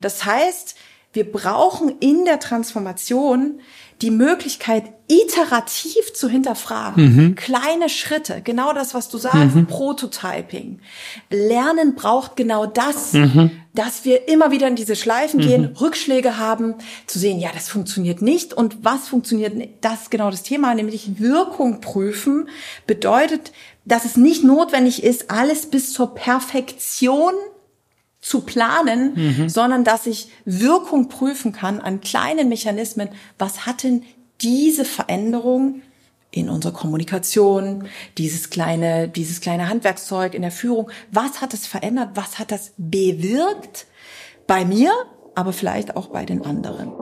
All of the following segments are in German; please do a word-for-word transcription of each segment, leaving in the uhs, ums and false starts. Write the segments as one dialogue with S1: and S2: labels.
S1: Das heißt, wir brauchen in der Transformation die Möglichkeit, iterativ zu hinterfragen. Mhm. Kleine Schritte, genau das, was du sagst, mhm. Prototyping. Lernen braucht genau das, mhm. dass wir immer wieder in diese Schleifen mhm. gehen, Rückschläge haben, zu sehen, ja, das funktioniert nicht. Und was funktioniert nicht? Das ist genau das Thema, nämlich Wirkung prüfen, bedeutet, dass es nicht notwendig ist, alles bis zur Perfektion zu planen, mhm. sondern dass ich Wirkung prüfen kann an kleinen Mechanismen. Was hat denn diese Veränderung in unserer Kommunikation, dieses kleine, dieses kleine Handwerkszeug in der Führung, was hat es verändert? Was hat das bewirkt bei mir, aber vielleicht auch bei den anderen?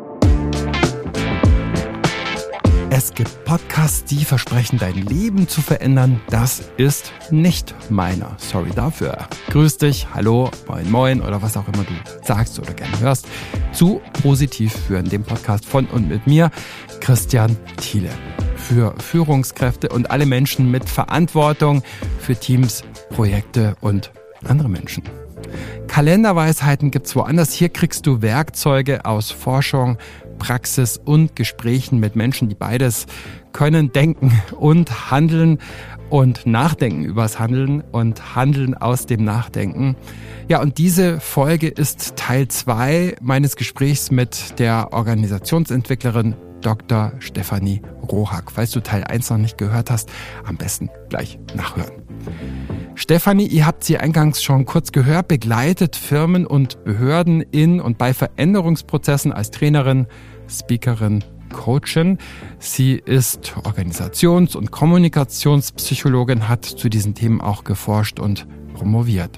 S2: Es gibt Podcasts, die versprechen, dein Leben zu verändern. Das ist nicht meiner. Sorry dafür. Grüß dich, hallo, moin moin oder was auch immer du sagst oder gerne hörst. Zu Positiv führen, dem Podcast von und mit mir, Christian Thiele. Für Führungskräfte und alle Menschen mit Verantwortung für Teams, Projekte und andere Menschen. Kalenderweisheiten gibt's woanders. Hier kriegst du Werkzeuge aus Forschung, Praxis und Gesprächen mit Menschen, die beides können, denken und handeln und nachdenken übers Handeln und handeln aus dem Nachdenken. Ja, und diese Folge ist Teil zwei meines Gesprächs mit der Organisationsentwicklerin Doktor Stefanie Rohack. Falls du Teil eins noch nicht gehört hast, am besten gleich nachhören. Stefanie, ihr habt sie eingangs schon kurz gehört, begleitet Firmen und Behörden in und bei Veränderungsprozessen als Trainerin, Speakerin, Coachin. Sie ist Organisations- und Kommunikationspsychologin, hat zu diesen Themen auch geforscht und promoviert.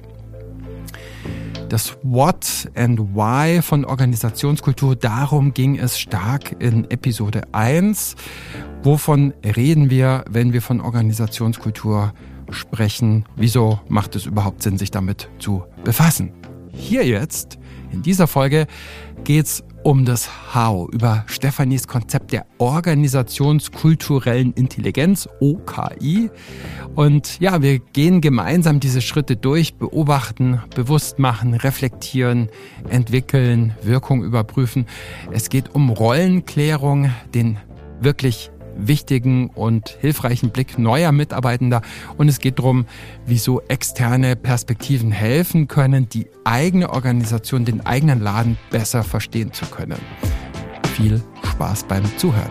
S2: Das What and Why von Organisationskultur, darum ging es stark in Episode eins. Wovon reden wir, wenn wir von Organisationskultur sprechen? Wieso macht es überhaupt Sinn, sich damit zu befassen? Hier jetzt, in dieser Folge, geht's um das How, über Stefanies Konzept der organisationskulturellen Intelligenz, O K I. Und ja, wir gehen gemeinsam diese Schritte durch, beobachten, bewusst machen, reflektieren, entwickeln, Wirkung überprüfen. Es geht um Rollenklärung, den wirklich wichtigen und hilfreichen Blick neuer Mitarbeitender. Und es geht darum, wieso externe Perspektiven helfen können, die eigene Organisation, den eigenen Laden besser verstehen zu können. Viel Spaß beim Zuhören.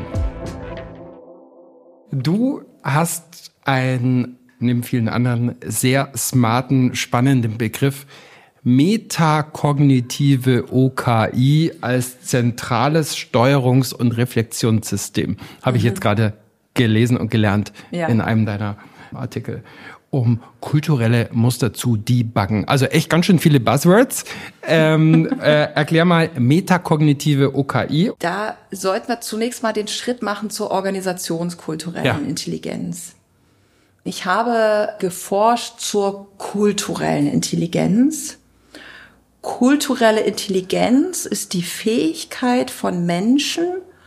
S2: Du hast einen, neben vielen anderen, sehr smarten, spannenden Begriff metakognitive O K I als zentrales Steuerungs- und Reflexionssystem. Habe mhm. ich jetzt gerade gelesen und gelernt ja. in einem deiner Artikel, um kulturelle Muster zu debuggen. Also echt ganz schön viele Buzzwords. Ähm, äh, erklär mal metakognitive O K I.
S1: Da sollten wir zunächst mal den Schritt machen zur organisationskulturellen ja. Intelligenz. Ich habe geforscht zur kulturellen Intelligenz. Kulturelle Intelligenz ist die Fähigkeit von Menschen,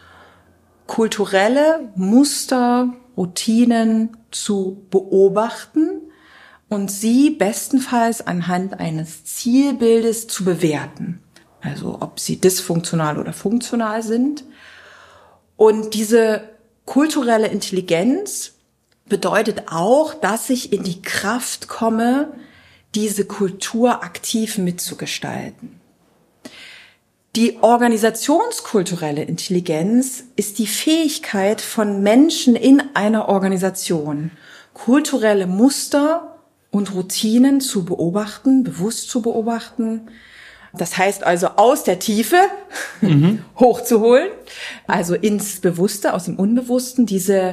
S1: kulturelle Muster, Routinen zu beobachten und sie bestenfalls anhand eines Zielbildes zu bewerten. Also ob sie dysfunktional oder funktional sind. Und diese kulturelle Intelligenz bedeutet auch, dass ich in die Kraft komme, diese Kultur aktiv mitzugestalten. Die organisationskulturelle Intelligenz ist die Fähigkeit von Menschen in einer Organisation, kulturelle Muster und Routinen zu beobachten, bewusst zu beobachten. Das heißt also aus der Tiefe mhm. hochzuholen, also ins Bewusste, aus dem Unbewussten, diese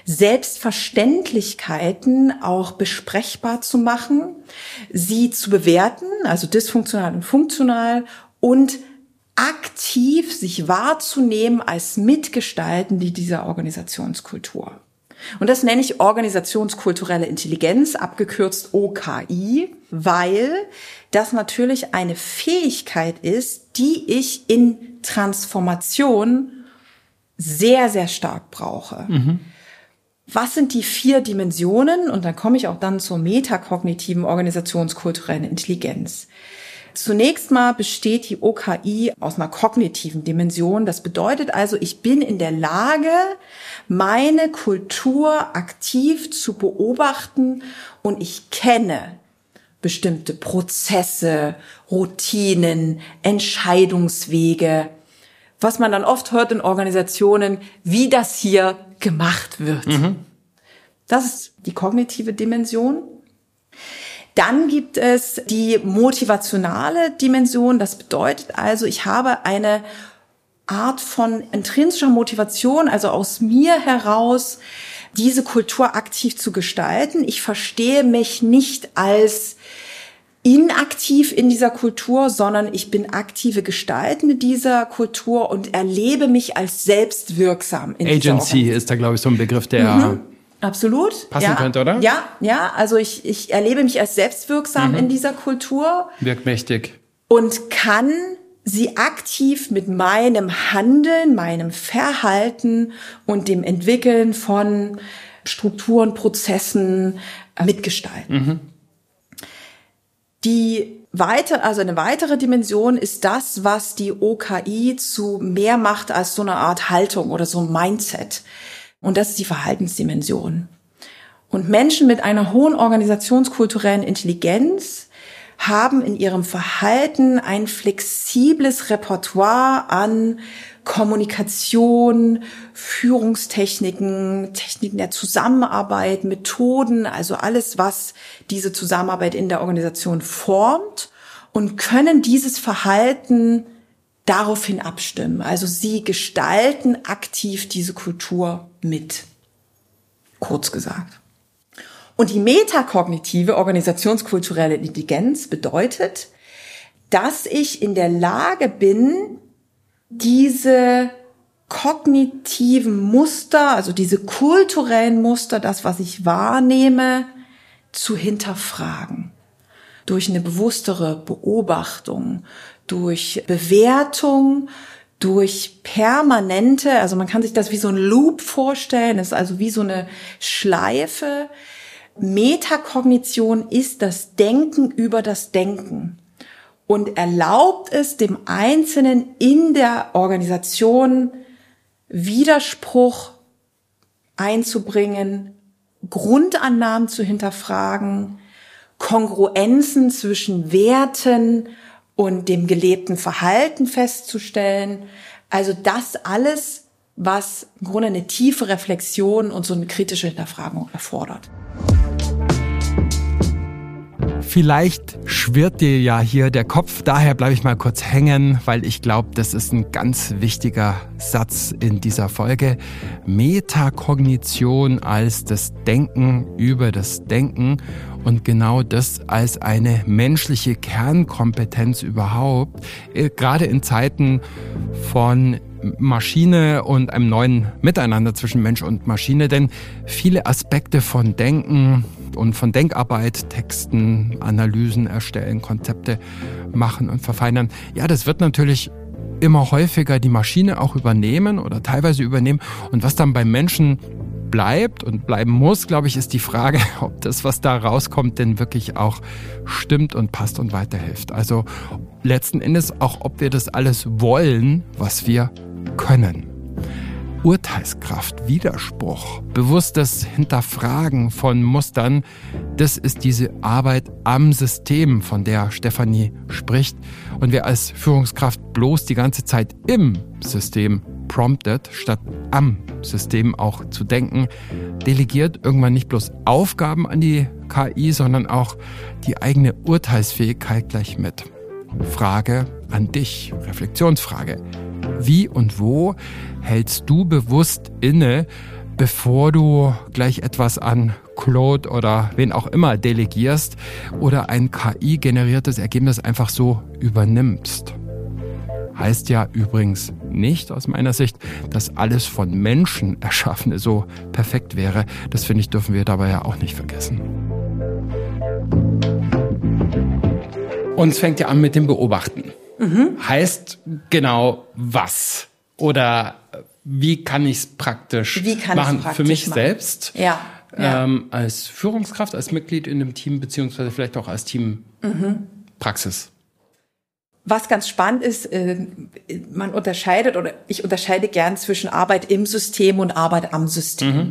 S1: Selbstverständlichkeiten auch besprechbar zu machen, sie zu bewerten, also dysfunktional und funktional, und aktiv sich wahrzunehmen als Mitgestaltende dieser Organisationskultur. Und das nenne ich organisationskulturelle Intelligenz, abgekürzt O K I, weil das natürlich eine Fähigkeit ist, die ich in Transformation sehr, sehr stark brauche. Mhm. Was sind die vier Dimensionen? Und dann komme ich auch dann zur metakognitiven organisationskulturellen Intelligenz. Zunächst mal besteht die O K I aus einer kognitiven Dimension. Das bedeutet also, ich bin in der Lage, meine Kultur aktiv zu beobachten und ich kenne bestimmte Prozesse, Routinen, Entscheidungswege, was man dann oft hört in Organisationen, wie das hier gemacht wird. Mhm. Das ist die kognitive Dimension. Dann gibt es die motivationale Dimension. Das bedeutet also, ich habe eine Art von intrinsischer Motivation, also aus mir heraus, diese Kultur aktiv zu gestalten. Ich verstehe mich nicht als inaktiv in dieser Kultur, sondern ich bin aktive Gestaltende dieser Kultur und erlebe mich als selbstwirksam in dieser
S2: Agency ist da, glaube ich, so ein Begriff, der
S1: mhm. Absolut.
S2: passen
S1: ja.
S2: könnte, oder?
S1: Ja, ja. Also ich, ich erlebe mich als selbstwirksam mhm. in dieser Kultur.
S2: Wirkmächtig.
S1: Und kann sie aktiv mit meinem Handeln, meinem Verhalten und dem Entwickeln von Strukturen, Prozessen mitgestalten. Mhm. Die weiter, also eine weitere Dimension ist das, was die O K I zu mehr macht als so eine Art Haltung oder so ein Mindset. Und das ist die Verhaltensdimension. Und Menschen mit einer hohen organisationskulturellen Intelligenz haben in ihrem Verhalten ein flexibles Repertoire an Kommunikation, Führungstechniken, Techniken der Zusammenarbeit, Methoden, also alles, was diese Zusammenarbeit in der Organisation formt, und können dieses Verhalten daraufhin abstimmen. Also sie gestalten aktiv diese Kultur mit, kurz gesagt. Und die metakognitive organisationskulturelle Intelligenz bedeutet, dass ich in der Lage bin, diese kognitiven Muster, also diese kulturellen Muster, das, was ich wahrnehme, zu hinterfragen. Durch eine bewusstere Beobachtung, durch Bewertung, durch permanente, also man kann sich das wie so ein Loop vorstellen, das ist also wie so eine Schleife. Metakognition ist das Denken über das Denken und erlaubt es dem Einzelnen in der Organisation, Widerspruch einzubringen, Grundannahmen zu hinterfragen, Kongruenzen zwischen Werten und dem gelebten Verhalten festzustellen. Also das alles, was im Grunde eine tiefe Reflexion und so eine kritische Hinterfragung erfordert.
S2: Vielleicht schwirrt dir ja hier der Kopf, daher bleibe ich mal kurz hängen, weil ich glaube, das ist ein ganz wichtiger Satz in dieser Folge. Metakognition als das Denken über das Denken und genau das als eine menschliche Kernkompetenz überhaupt, gerade in Zeiten von Maschine und einem neuen Miteinander zwischen Mensch und Maschine, denn viele Aspekte von Denken und von Denkarbeit, Texten, Analysen erstellen, Konzepte machen und verfeinern, ja, das wird natürlich immer häufiger die Maschine auch übernehmen oder teilweise übernehmen. Und was dann beim Menschen bleibt und bleiben muss, glaube ich, ist die Frage, ob das, was da rauskommt, denn wirklich auch stimmt und passt und weiterhilft. Also letzten Endes auch, ob wir das alles wollen, was wir können. Urteilskraft, Widerspruch, bewusstes Hinterfragen von Mustern, das ist diese Arbeit am System, von der Stefanie spricht. Und wer als Führungskraft bloß die ganze Zeit im System promptet, statt am System auch zu denken, delegiert irgendwann nicht bloß Aufgaben an die K I, sondern auch die eigene Urteilsfähigkeit gleich mit. Frage an dich, Reflexionsfrage. Wie und wo hältst du bewusst inne, bevor du gleich etwas an Claude oder wen auch immer delegierst oder ein K I-generiertes Ergebnis einfach so übernimmst? Heißt ja übrigens nicht aus meiner Sicht, dass alles von Menschen Erschaffene so perfekt wäre. Das finde ich, dürfen wir dabei ja auch nicht vergessen. Und es fängt ja an mit dem Beobachten. Mhm. Heißt genau was? Oder wie kann ich es praktisch
S1: wie kann
S2: machen?
S1: Praktisch
S2: für mich
S1: machen? selbst?
S2: Ja. ja. Ähm, als Führungskraft, als Mitglied in einem Team, beziehungsweise vielleicht auch als Teampraxis. Mhm.
S1: Was ganz spannend ist, man unterscheidet oder ich unterscheide gern zwischen Arbeit im System und Arbeit am System. Mhm.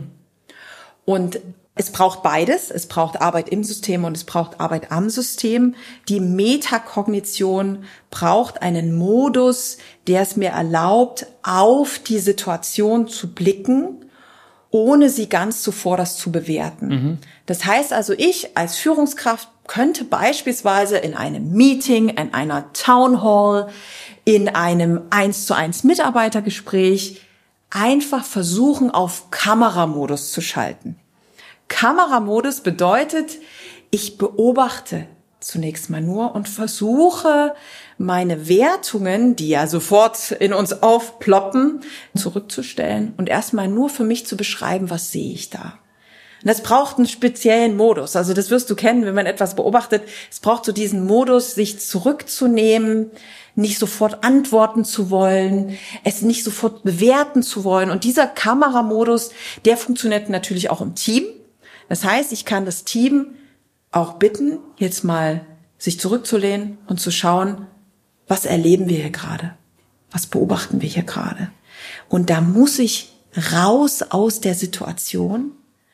S1: Und es braucht beides. Es braucht Arbeit im System und es braucht Arbeit am System. Die Metakognition braucht einen Modus, der es mir erlaubt, auf die Situation zu blicken, ohne sie ganz zuvorderst zu bewerten. Mhm. Das heißt also, ich als Führungskraft könnte beispielsweise in einem Meeting, in einer Town Hall, in einem eins zu eins Mitarbeitergespräch einfach versuchen, auf Kameramodus zu schalten. Kameramodus bedeutet, ich beobachte zunächst mal nur und versuche, meine Wertungen, die ja sofort in uns aufploppen, zurückzustellen und erstmal nur für mich zu beschreiben, was sehe ich da. Und das braucht einen speziellen Modus. Also das wirst du kennen, wenn man etwas beobachtet. Es braucht so diesen Modus, sich zurückzunehmen, nicht sofort antworten zu wollen, es nicht sofort bewerten zu wollen. Und dieser Kameramodus, der funktioniert natürlich auch im Team. Das heißt, ich kann das Team auch bitten, jetzt mal sich zurückzulehnen und zu schauen, was erleben wir hier gerade? Was beobachten wir hier gerade? Und da muss ich raus aus der Situation,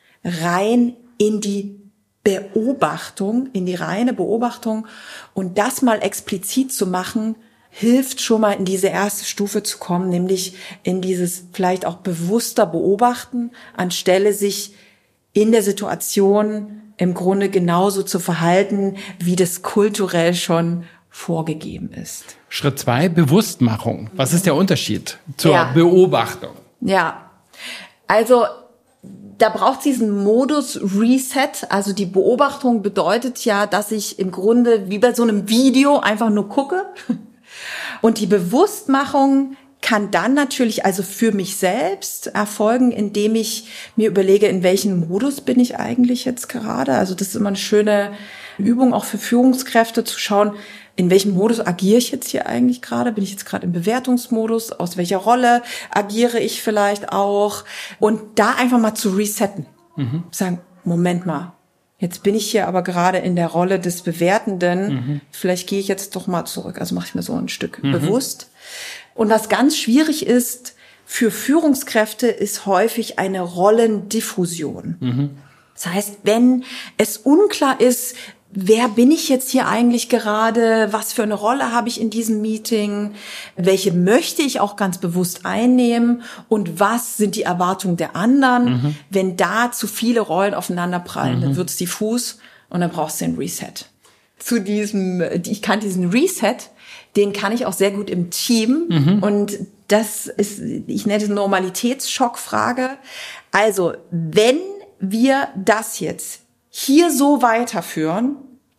S1: rein in die Beobachtung, in die reine Beobachtung. Und das mal explizit zu machen, hilft schon mal in diese erste Stufe zu kommen, nämlich in dieses vielleicht auch bewusster Beobachten, anstelle sich in der Situation im Grunde genauso zu verhalten, wie das kulturell schon vorgegeben ist.
S2: Schritt zwei, Bewusstmachung. Was ist der Unterschied zur
S1: ja.
S2: Beobachtung?
S1: Ja, also da braucht es diesen Modus Reset. Also die Beobachtung bedeutet ja, dass ich im Grunde wie bei so einem Video einfach nur gucke. Und die Bewusstmachung kann dann natürlich also für mich selbst erfolgen, indem ich mir überlege, in welchem Modus bin ich eigentlich jetzt gerade. Also das ist immer eine schöne Übung auch für Führungskräfte zu schauen, in welchem Modus agiere ich jetzt hier eigentlich gerade? Bin ich jetzt gerade im Bewertungsmodus? Aus welcher Rolle agiere ich vielleicht auch? Und da einfach mal zu resetten. Mhm. Sagen, Moment mal, jetzt bin ich hier aber gerade in der Rolle des Bewertenden. Mhm. Vielleicht gehe ich jetzt doch mal zurück. Also mache ich mir so ein Stück mhm. bewusst. Und was ganz schwierig ist für Führungskräfte, ist häufig eine Rollendiffusion. Mhm. Das heißt, wenn es unklar ist, wer bin ich jetzt hier eigentlich gerade? Was für eine Rolle habe ich in diesem Meeting? Welche möchte ich auch ganz bewusst einnehmen? Und was sind die Erwartungen der anderen? Mhm. Wenn da zu viele Rollen aufeinanderprallen, mhm. dann wird's diffus und dann brauchst du den Reset. Zu diesem, ich kann diesen Reset, den kann ich auch sehr gut im Team. Mhm. Und das ist, ich nenne das Normalitätsschockfrage. Also, wenn wir das jetzt hier so weiterführen,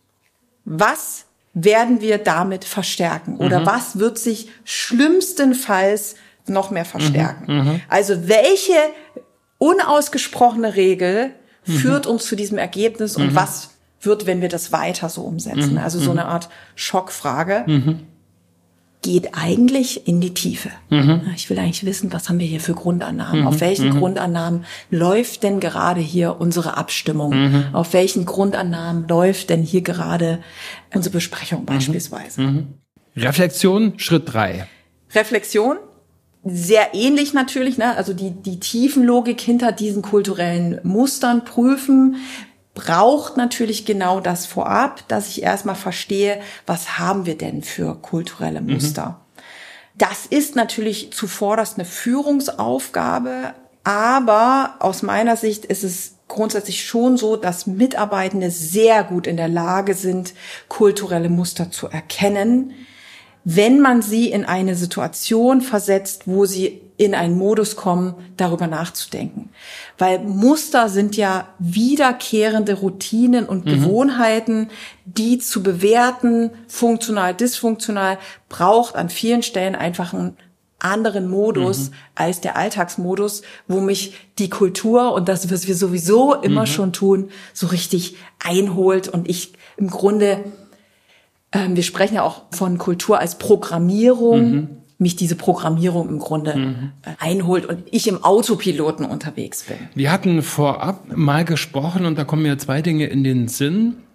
S1: was werden wir damit verstärken? Oder mhm. was wird sich schlimmstenfalls noch mehr verstärken? Mhm. Also welche unausgesprochene Regel mhm. führt uns zu diesem Ergebnis mhm. und was wird, wenn wir das weiter so umsetzen? Mhm. Also so eine Art Schockfrage. Mhm. Geht eigentlich in die Tiefe. Mhm. Ich will eigentlich wissen, was haben wir hier für Grundannahmen? Mhm. Auf welchen mhm. Grundannahmen läuft denn gerade hier unsere Abstimmung? Mhm. Auf welchen Grundannahmen läuft denn hier gerade unsere Besprechung beispielsweise?
S2: Mhm. Reflexion, Schritt drei.
S1: Reflexion, sehr ähnlich natürlich, ne? Also die, die Tiefenlogik hinter diesen kulturellen Mustern prüfen, braucht natürlich genau das vorab, dass ich erstmal verstehe, was haben wir denn für kulturelle Muster. Mhm. Das ist natürlich zuvorderst eine Führungsaufgabe, aber aus meiner Sicht ist es grundsätzlich schon so, dass Mitarbeitende sehr gut in der Lage sind, kulturelle Muster zu erkennen, wenn man sie in eine Situation versetzt, wo sie in einen Modus kommen, darüber nachzudenken. Weil Muster sind ja wiederkehrende Routinen und mhm. Gewohnheiten, die zu bewerten, funktional, dysfunktional, braucht an vielen Stellen einfach einen anderen Modus mhm. als der Alltagsmodus, wo mich die Kultur und das, was wir sowieso immer mhm. schon tun, so richtig einholt und ich im Grunde, äh, wir sprechen ja auch von Kultur als Programmierung, mhm. mich diese Programmierung im Grunde mhm. einholt und ich im Autopiloten unterwegs bin.
S2: Wir hatten vorab mal gesprochen und da kommen mir zwei Dinge in den Sinn.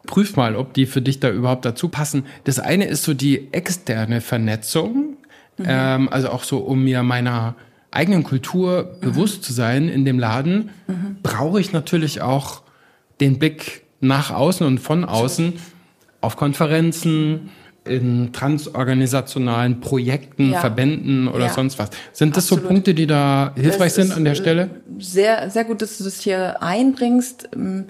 S2: Prüf mal, ob die für dich da überhaupt dazu passen. Das eine ist so die externe Vernetzung, mhm. ähm, also auch so, um mir meiner eigenen Kultur mhm. bewusst zu sein in dem Laden, mhm. brauche ich natürlich auch den Blick nach außen und von außen auf Konferenzen, in transorganisationalen Projekten, ja. Verbänden oder ja. sonst was. Sind das Absolut. So Punkte, die da hilfreich sind an der Stelle?
S1: Sehr, sehr gut, dass du das hier einbringst.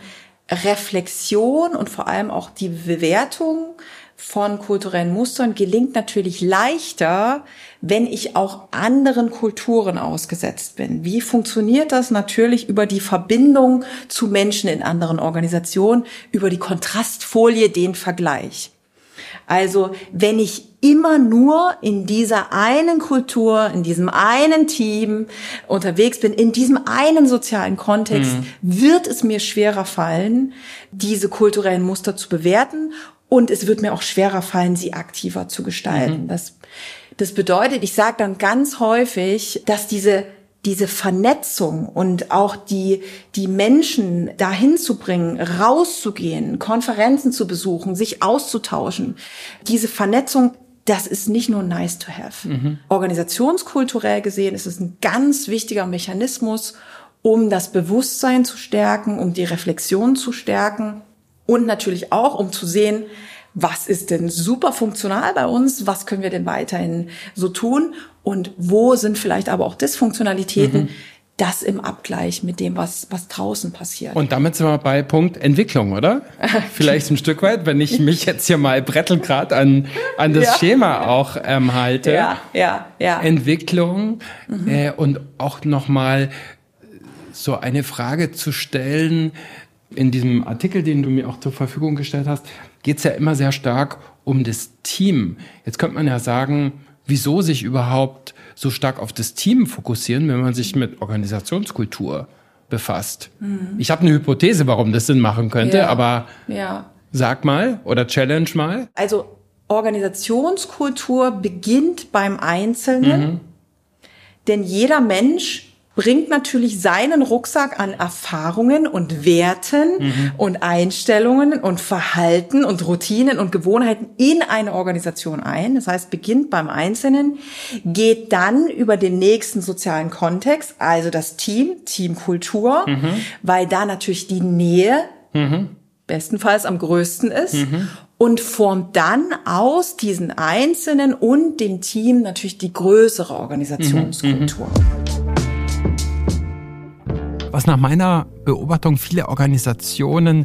S1: Reflexion und vor allem auch die Bewertung von kulturellen Mustern gelingt natürlich leichter, wenn ich auch anderen Kulturen ausgesetzt bin. Wie funktioniert das? Natürlich über die Verbindung zu Menschen in anderen Organisationen, über die Kontrastfolie, den Vergleich. Also wenn ich immer nur in dieser einen Kultur, in diesem einen Team unterwegs bin, in diesem einen sozialen Kontext, mhm. wird es mir schwerer fallen, diese kulturellen Muster zu bewerten, und es wird mir auch schwerer fallen, sie aktiver zu gestalten. Mhm. Das, das bedeutet, ich sage dann ganz häufig, dass diese diese Vernetzung und auch die, die Menschen dahin zu bringen, rauszugehen, Konferenzen zu besuchen, sich auszutauschen. Diese Vernetzung, das ist nicht nur nice to have. Mhm. Organisationskulturell gesehen ist es ein ganz wichtiger Mechanismus, um das Bewusstsein zu stärken, um die Reflexion zu stärken und natürlich auch, um zu sehen, was ist denn super funktional bei uns, was können wir denn weiterhin so tun und wo sind vielleicht aber auch Dysfunktionalitäten, mhm. das im Abgleich mit dem, was was draußen passiert.
S2: Und damit sind wir bei Punkt Entwicklung, oder? Vielleicht ein Stück weit, wenn ich mich jetzt hier mal brettelgrad an an das ja. Schema auch ähm, halte.
S1: Ja, ja, ja.
S2: Entwicklung mhm. äh, und auch nochmal so eine Frage zu stellen. In diesem Artikel, den du mir auch zur Verfügung gestellt hast, geht es ja immer sehr stark um das Team. Jetzt könnte man ja sagen, wieso sich überhaupt so stark auf das Team fokussieren, wenn man sich mit Organisationskultur befasst. Mhm. Ich habe eine Hypothese, warum das Sinn machen könnte, ja. aber ja. sag mal oder challenge mal.
S1: Also Organisationskultur beginnt beim Einzelnen, mhm. denn jeder Mensch bringt natürlich seinen Rucksack an Erfahrungen und Werten mhm. und Einstellungen und Verhalten und Routinen und Gewohnheiten in eine Organisation ein. Das heißt, beginnt beim Einzelnen, geht dann über den nächsten sozialen Kontext, also das Team, Teamkultur, mhm. weil da natürlich die Nähe mhm. bestenfalls am größten ist. Mhm. Und formt dann aus diesen Einzelnen und dem Team natürlich die größere Organisationskultur. Mhm.
S2: Was nach meiner Beobachtung viele Organisationen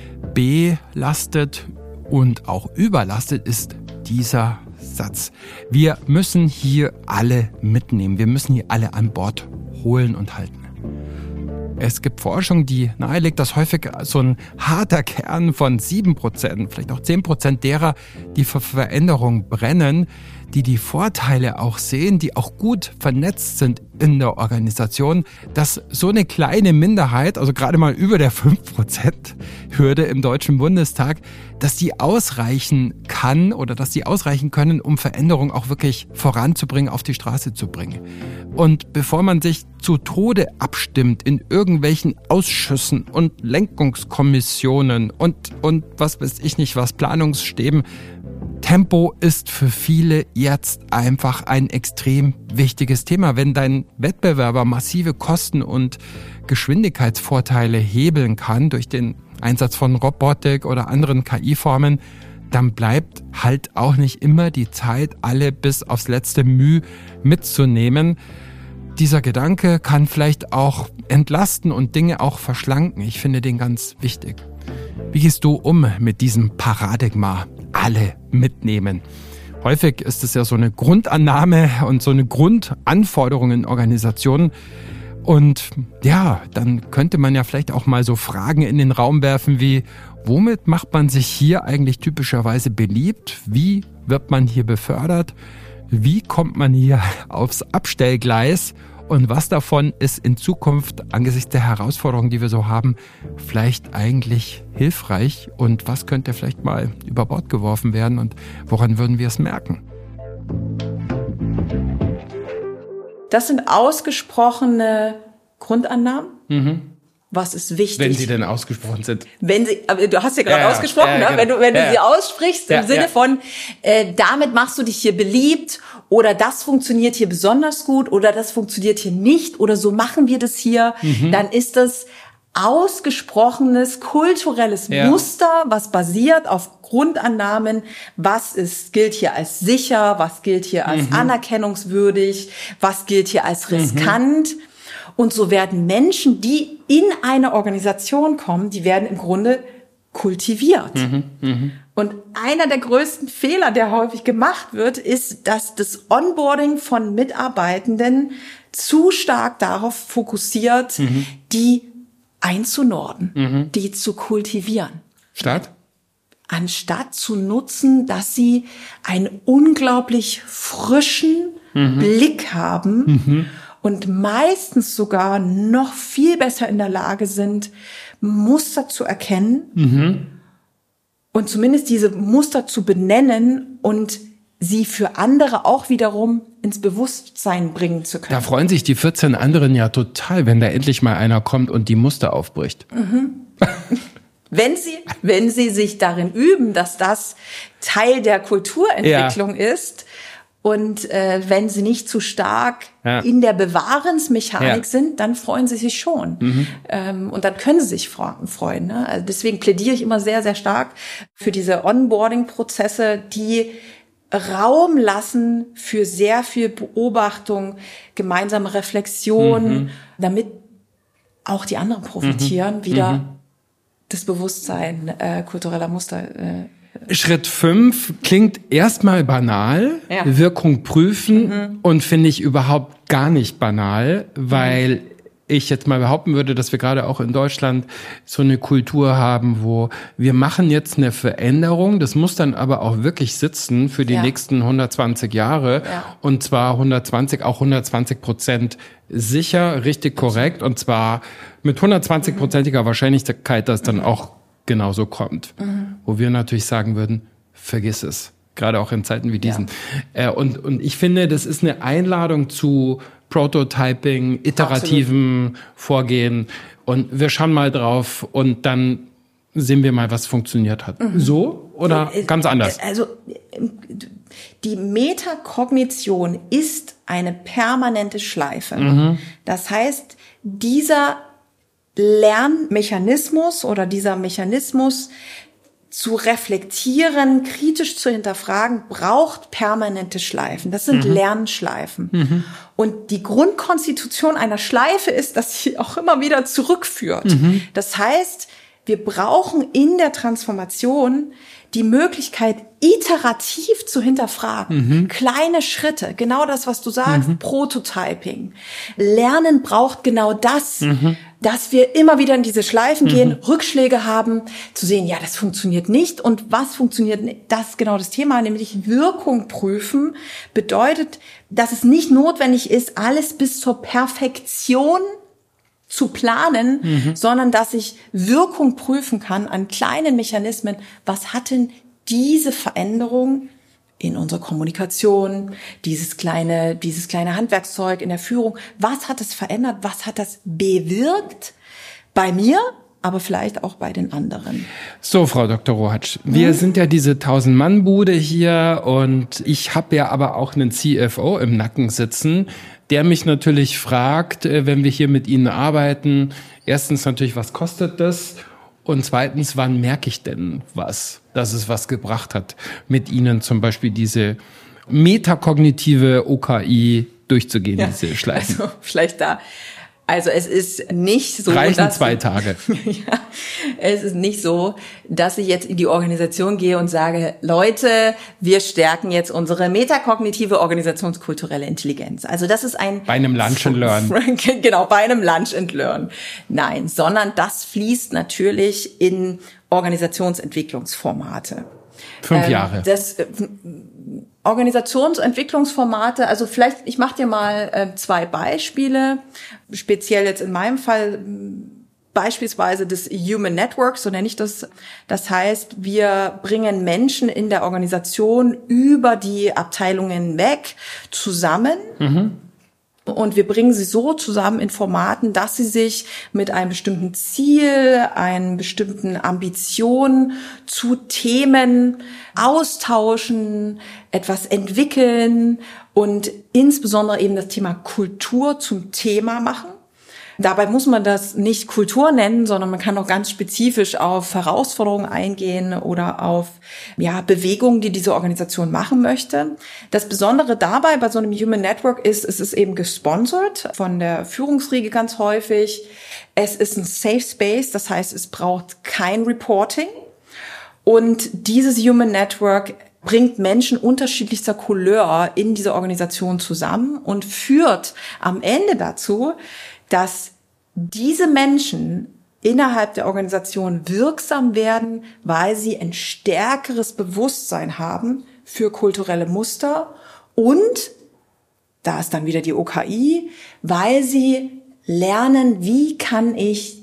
S2: belastet und auch überlastet, ist dieser Satz. Wir müssen hier alle mitnehmen. Wir müssen hier alle an Bord holen und halten. Es gibt Forschung, die nahelegt, dass häufig so ein harter Kern von sieben Prozent, vielleicht auch zehn Prozent derer, die für Veränderung brennen, die die Vorteile auch sehen, die auch gut vernetzt sind in der Organisation, dass so eine kleine Minderheit, also gerade mal über der fünf Prozent Hürde im Deutschen Bundestag, dass die ausreichen kann oder dass die ausreichen können, um Veränderung auch wirklich voranzubringen, auf die Straße zu bringen. Und bevor man sich zu Tode abstimmt in irgendwelchen Ausschüssen und Lenkungskommissionen und, und was weiß ich nicht was, Planungsstäben, Tempo ist für viele jetzt einfach ein extrem wichtiges Thema. Wenn dein Wettbewerber massive Kosten und Geschwindigkeitsvorteile hebeln kann durch den Einsatz von Robotik oder anderen K I-Formen, dann bleibt halt auch nicht immer die Zeit, alle bis aufs letzte Mühe mitzunehmen. Dieser Gedanke kann vielleicht auch entlasten und Dinge auch verschlanken. Ich finde den ganz wichtig. Wie gehst du um mit diesem Paradigma? Alle mitnehmen. Häufig ist es ja so eine Grundannahme und so eine Grundanforderung in Organisationen. Und ja, dann könnte man ja vielleicht auch mal so Fragen in den Raum werfen wie, womit macht man sich hier eigentlich typischerweise beliebt? Wie wird man hier befördert? Wie kommt man hier aufs Abstellgleis? Und was davon ist in Zukunft angesichts der Herausforderungen, die wir so haben, vielleicht eigentlich hilfreich? Und was könnte vielleicht mal über Bord geworfen werden? Und woran würden wir es merken?
S1: Das sind ausgesprochene Grundannahmen. Mhm. Was ist wichtig?
S2: Wenn sie denn ausgesprochen sind.
S1: Wenn sie, aber du hast ja gerade
S2: ja,
S1: ausgesprochen,
S2: ja, ja,
S1: ne?
S2: genau.
S1: wenn du, wenn
S2: ja,
S1: du sie aussprichst
S2: ja,
S1: im Sinne
S2: ja.
S1: von, äh, damit machst du dich hier beliebt oder das funktioniert hier besonders gut oder das funktioniert hier nicht oder so machen wir das hier, mhm. dann ist das ausgesprochenes kulturelles ja. Muster, was basiert auf Grundannahmen, was ist, gilt hier als sicher, was gilt hier als mhm. anerkennungswürdig, was gilt hier als riskant. Mhm. Und so werden Menschen, die in eine Organisation kommen, die werden im Grunde kultiviert. Mhm, mh. Und einer der größten Fehler, der häufig gemacht wird, ist, dass das Onboarding von Mitarbeitenden zu stark darauf fokussiert, mhm. die einzunorden, mhm. die zu kultivieren.
S2: Statt?
S1: Anstatt zu nutzen, dass sie einen unglaublich frischen mhm. Blick haben, mhm. und meistens sogar noch viel besser in der Lage sind, Muster zu erkennen mhm. und zumindest diese Muster zu benennen und sie für andere auch wiederum ins Bewusstsein bringen zu können.
S2: Da freuen sich die vierzehn anderen ja total, wenn da endlich mal einer kommt und die Muster aufbricht.
S1: Mhm. Wenn sie, wenn sie sich darin üben, dass das Teil der Kulturentwicklung ja. ist, und äh, wenn sie nicht zu stark ja. in der Bewahrensmechanik ja. sind, dann freuen sie sich schon. Mhm. Ähm, und dann können sie sich freuen. Ne? Also deswegen plädiere ich immer sehr, sehr stark für diese Onboarding-Prozesse, die Raum lassen für sehr viel Beobachtung, gemeinsame Reflexion, mhm. damit auch die anderen profitieren, mhm. wieder mhm. das Bewusstsein äh, kultureller Muster äh,
S2: Schritt fünf klingt erstmal banal, ja. Wirkung prüfen mhm. und finde ich überhaupt gar nicht banal, weil mhm. ich jetzt mal behaupten würde, dass wir gerade auch in Deutschland so eine Kultur haben, wo wir machen jetzt eine Veränderung, das muss dann aber auch wirklich sitzen für die ja. nächsten hundertzwanzig Jahre ja. und zwar hundertzwanzig, auch hundertzwanzig Prozent sicher, richtig korrekt und zwar mit hundertzwanzig-prozentiger mhm. Wahrscheinlichkeit, dass dann auch genauso kommt. Mhm. Wo wir natürlich sagen würden, vergiss es. Gerade auch in Zeiten wie diesen. Ja. Äh, und, und ich finde, das ist eine Einladung zu Prototyping, iterativen Absolut. Vorgehen. Und wir schauen mal drauf und dann sehen wir mal, was funktioniert hat. Mhm. So oder äh, ganz anders?
S1: Also die Metakognition ist eine permanente Schleife. Mhm. Das heißt, dieser Lernmechanismus oder dieser Mechanismus zu reflektieren, kritisch zu hinterfragen, braucht permanente Schleifen. Das sind mhm. Lernschleifen. Mhm. Und die Grundkonstitution einer Schleife ist, dass sie auch immer wieder zurückführt. Mhm. Das heißt, wir brauchen in der Transformation die Möglichkeit, iterativ zu hinterfragen. Mhm. Kleine Schritte, genau das, was du sagst, mhm. Prototyping. Lernen braucht genau das, mhm. dass wir immer wieder in diese Schleifen mhm. gehen, Rückschläge haben, zu sehen, ja, das funktioniert nicht und was funktioniert nicht. Das ist genau das Thema, nämlich Wirkung prüfen bedeutet, dass es nicht notwendig ist, alles bis zur Perfektion zu planen, mhm. sondern dass ich Wirkung prüfen kann an kleinen Mechanismen. Was hat denn diese Veränderung in unserer Kommunikation, dieses kleine, dieses kleine Handwerkszeug in der Führung, was hat es verändert? Was hat das bewirkt bei mir, aber vielleicht auch bei den anderen?
S2: So, Frau Doktor Rohatsch, wir hm? sind ja diese Tausend-Mann-Bude hier und ich habe ja aber auch einen C F O im Nacken sitzen, der mich natürlich fragt, wenn wir hier mit Ihnen arbeiten, erstens natürlich, was kostet das? Und zweitens, wann merke ich denn was, dass es was gebracht hat, mit Ihnen zum Beispiel diese metakognitive O K I durchzugehen, ja, diese Schleifen?
S1: Also vielleicht da. Also es ist nicht so,
S2: reichen
S1: dass
S2: zwei Tage.
S1: Ja, es ist nicht so, dass ich jetzt in die Organisation gehe und sage, Leute, wir stärken jetzt unsere metakognitive organisationskulturelle Intelligenz. Also das ist ein
S2: bei einem Lunch and Learn.
S1: Genau, bei einem Lunch and Learn. Nein, sondern das fließt natürlich in Organisationsentwicklungsformate.
S2: Fünf ähm, Jahre.
S1: Das Organisationsentwicklungsformate, also vielleicht, ich mache dir mal äh, zwei Beispiele, speziell jetzt in meinem Fall beispielsweise des Human Networks, so nenne ich das. Das heißt, wir bringen Menschen in der Organisation über die Abteilungen weg zusammen. Mhm. Und wir bringen sie so zusammen in Formaten, dass sie sich mit einem bestimmten Ziel, einer bestimmten Ambition zu Themen austauschen, etwas entwickeln und insbesondere eben das Thema Kultur zum Thema machen. Dabei muss man das nicht Kultur nennen, sondern man kann auch ganz spezifisch auf Herausforderungen eingehen oder auf ja, Bewegungen, die diese Organisation machen möchte. Das Besondere dabei bei so einem Human Network ist, es ist eben gesponsert von der Führungsriege ganz häufig. Es ist ein Safe Space, das heißt, es braucht kein Reporting. Und dieses Human Network bringt Menschen unterschiedlichster Couleur in diese Organisation zusammen und führt am Ende dazu, dass diese Menschen innerhalb der Organisation wirksam werden, weil sie ein stärkeres Bewusstsein haben für kulturelle Muster und, da ist dann wieder die O K I, weil sie lernen, wie kann ich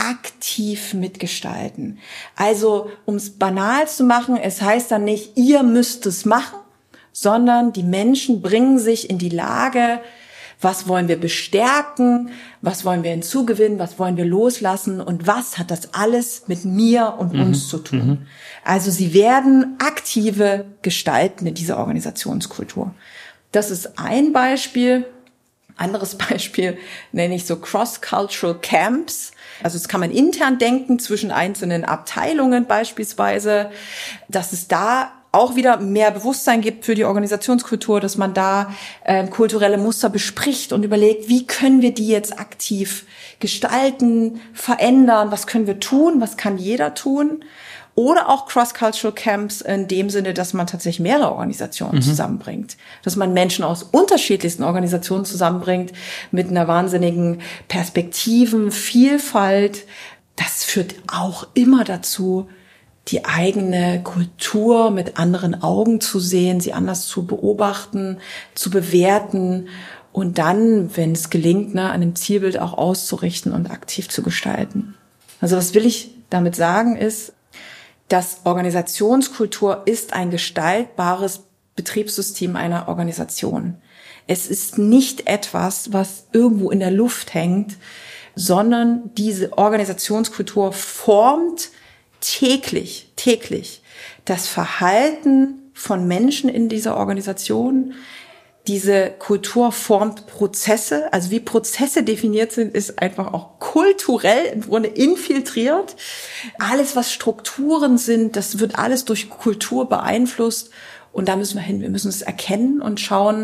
S1: aktiv mitgestalten. Also, um es banal zu machen, es heißt dann nicht, ihr müsst es machen, sondern die Menschen bringen sich in die Lage, was wollen wir bestärken, was wollen wir hinzugewinnen, was wollen wir loslassen und was hat das alles mit mir und mhm. uns zu tun. Mhm. Also sie werden aktive Gestalten in dieser Organisationskultur. Das ist ein Beispiel. Anderes Beispiel nenne ich so Cross-Cultural Camps. Also das kann man intern denken zwischen einzelnen Abteilungen beispielsweise, dass es da auch wieder mehr Bewusstsein gibt für die Organisationskultur, dass man da äh, kulturelle Muster bespricht und überlegt, wie können wir die jetzt aktiv gestalten, verändern, was können wir tun, was kann jeder tun. Oder auch Cross-Cultural Camps in dem Sinne, dass man tatsächlich mehrere Organisationen mhm. zusammenbringt. Dass man Menschen aus unterschiedlichsten Organisationen zusammenbringt mit einer wahnsinnigen Perspektiven, Vielfalt. Das führt auch immer dazu, die eigene Kultur mit anderen Augen zu sehen, sie anders zu beobachten, zu bewerten und dann, wenn es gelingt, ne, an dem Zielbild auch auszurichten und aktiv zu gestalten. Also was will ich damit sagen ist, dass Organisationskultur ist ein gestaltbares Betriebssystem einer Organisation. Es ist nicht etwas, was irgendwo in der Luft hängt, sondern diese Organisationskultur formt täglich, täglich das Verhalten von Menschen in dieser Organisation. Diese Kultur formt Prozesse, also wie Prozesse definiert sind, ist einfach auch kulturell im Grunde infiltriert. Alles, was Strukturen sind, das wird alles durch Kultur beeinflusst und da müssen wir hin. Wir müssen es erkennen und schauen,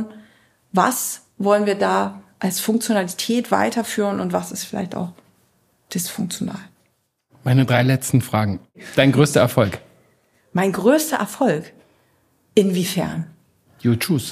S1: was wollen wir da als Funktionalität weiterführen und was ist vielleicht auch dysfunktional.
S2: Meine drei letzten Fragen. Dein größter Erfolg?
S1: Mein größter Erfolg? Inwiefern?
S2: You choose.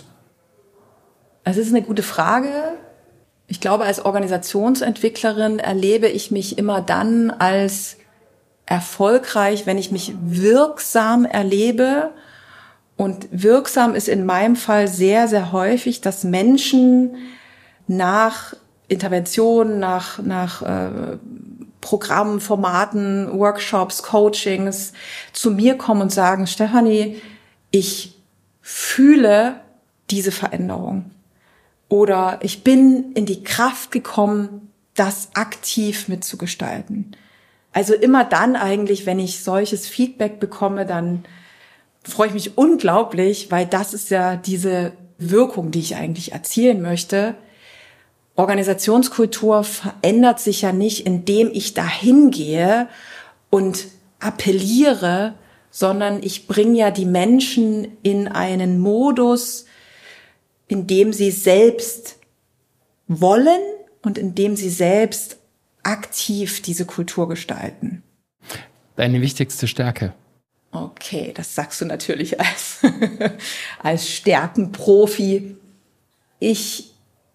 S1: Das ist eine gute Frage. Ich glaube, als Organisationsentwicklerin erlebe ich mich immer dann als erfolgreich, wenn ich mich wirksam erlebe. Und wirksam ist in meinem Fall sehr, sehr häufig, dass Menschen nach Interventionen, nach, nach äh, Programmen, Formaten, Workshops, Coachings zu mir kommen und sagen, Stefanie, ich fühle diese Veränderung. Oder ich bin in die Kraft gekommen, das aktiv mitzugestalten. Also immer dann eigentlich, wenn ich solches Feedback bekomme, dann freue ich mich unglaublich, weil das ist ja diese Wirkung, die ich eigentlich erzielen möchte. Organisationskultur verändert sich ja nicht, indem ich dahin gehe und appelliere, sondern ich bringe ja die Menschen in einen Modus, in dem sie selbst wollen und in dem sie selbst aktiv diese Kultur gestalten.
S2: Deine wichtigste Stärke?
S1: Okay, das sagst du natürlich als, als Stärkenprofi. Ich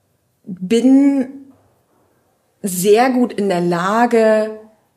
S1: bin sehr gut in der Lage,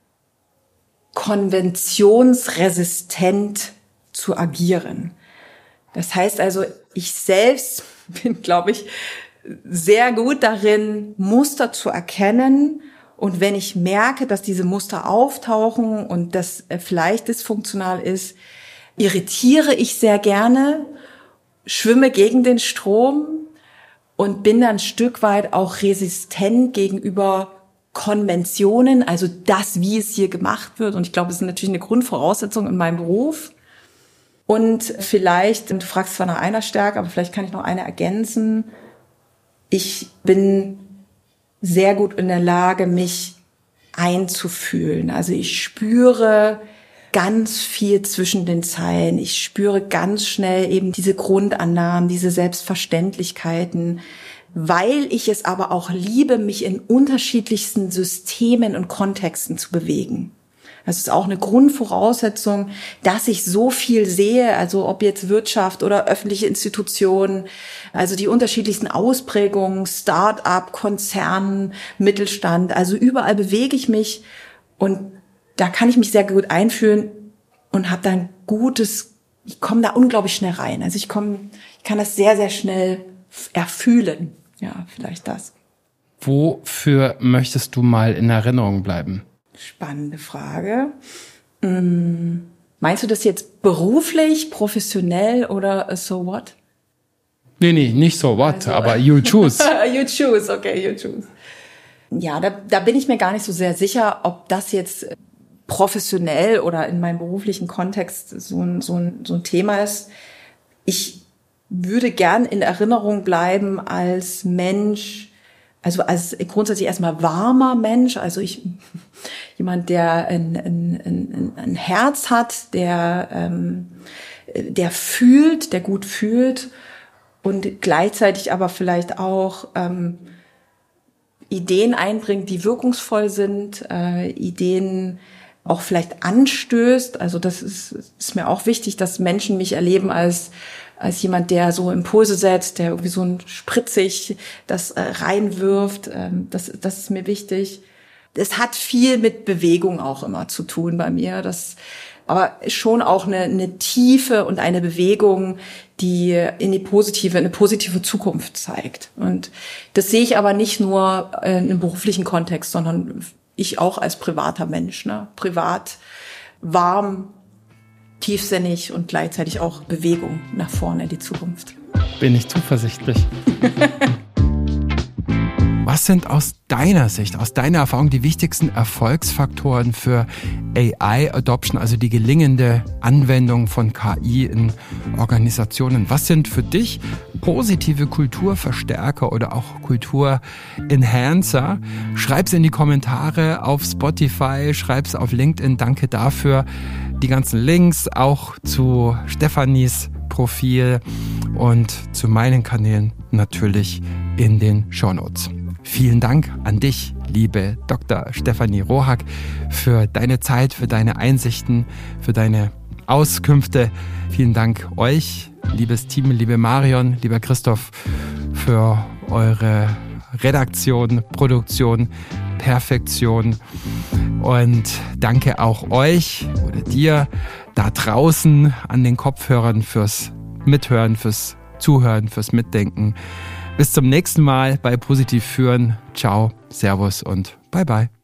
S1: konventionsresistent zu agieren. Das heißt also, ich selbst bin, glaube ich, sehr gut darin, Muster zu erkennen. Und wenn ich merke, dass diese Muster auftauchen und das vielleicht dysfunktional ist, irritiere ich sehr gerne, schwimme gegen den Strom und bin dann ein Stück weit auch resistent gegenüber Konventionen, also das, wie es hier gemacht wird. Und ich glaube, es ist natürlich eine Grundvoraussetzung in meinem Beruf. Und vielleicht, du fragst zwar nach einer Stärke, aber vielleicht kann ich noch eine ergänzen. Ich bin sehr gut in der Lage, mich einzufühlen. Also ich spüre ganz viel zwischen den Zeilen. Ich spüre ganz schnell eben diese Grundannahmen, diese Selbstverständlichkeiten, weil ich es aber auch liebe, mich in unterschiedlichsten Systemen und Kontexten zu bewegen. Das ist auch eine Grundvoraussetzung, dass ich so viel sehe, also ob jetzt Wirtschaft oder öffentliche Institutionen, also die unterschiedlichsten Ausprägungen, Start-up, Konzern, Mittelstand, also überall bewege ich mich und da kann ich mich sehr gut einfühlen und habe dann gutes, ich komme da unglaublich schnell rein. Also ich komme, ich kann das sehr, sehr schnell erfühlen. Ja, vielleicht das.
S2: Wofür möchtest du mal in Erinnerung bleiben?
S1: Spannende Frage. Hm, meinst du das jetzt beruflich, professionell oder so what?
S2: Nee, nee, nicht so what, also, aber you choose.
S1: You choose, okay, you choose. Ja, da, da bin ich mir gar nicht so sehr sicher, ob das jetzt professionell oder in meinem beruflichen Kontext so ein, so ein, so ein Thema ist. Ich würde gern in Erinnerung bleiben als Mensch, also als grundsätzlich erstmal warmer Mensch, also ich jemand, der ein, ein, ein, ein Herz hat, der ähm, der fühlt, der gut fühlt und gleichzeitig aber vielleicht auch ähm, Ideen einbringt, die wirkungsvoll sind, äh, Ideen auch vielleicht anstößt. Also das ist, ist mir auch wichtig, dass Menschen mich erleben als als jemand, der so Impulse setzt, der irgendwie so ein spritzig das äh, reinwirft. Ähm, das, das ist mir wichtig. Es hat viel mit Bewegung auch immer zu tun bei mir. Das, aber schon auch eine, eine Tiefe und eine Bewegung, die in die positive, eine positive Zukunft zeigt. Und das sehe ich aber nicht nur äh, im beruflichen Kontext, sondern ich auch als privater Mensch, ne? Privat, warm, tiefsinnig und gleichzeitig auch Bewegung nach vorne in die Zukunft.
S2: Bin ich zuversichtlich. Was sind aus deiner Sicht, aus deiner Erfahrung die wichtigsten Erfolgsfaktoren für A I-Adoption, also die gelingende Anwendung von K I in Organisationen? Was sind für dich positive Kulturverstärker oder auch Kulturenhancer? Schreib's in die Kommentare auf Spotify, schreib's auf LinkedIn. Danke dafür. Die ganzen Links auch zu Stephanies Profil und zu meinen Kanälen natürlich in den Shownotes. Vielen Dank an dich, liebe Doktor Stephanie Rohack, für deine Zeit, für deine Einsichten, für deine Auskünfte. Vielen Dank euch, liebes Team, liebe Marion, lieber Christoph, für eure Redaktion, Produktion, Perfektion. Und danke auch euch oder dir da draußen an den Kopfhörern fürs Mithören, fürs Zuhören, fürs Mitdenken. Bis zum nächsten Mal bei Positiv führen. Ciao, Servus und bye bye.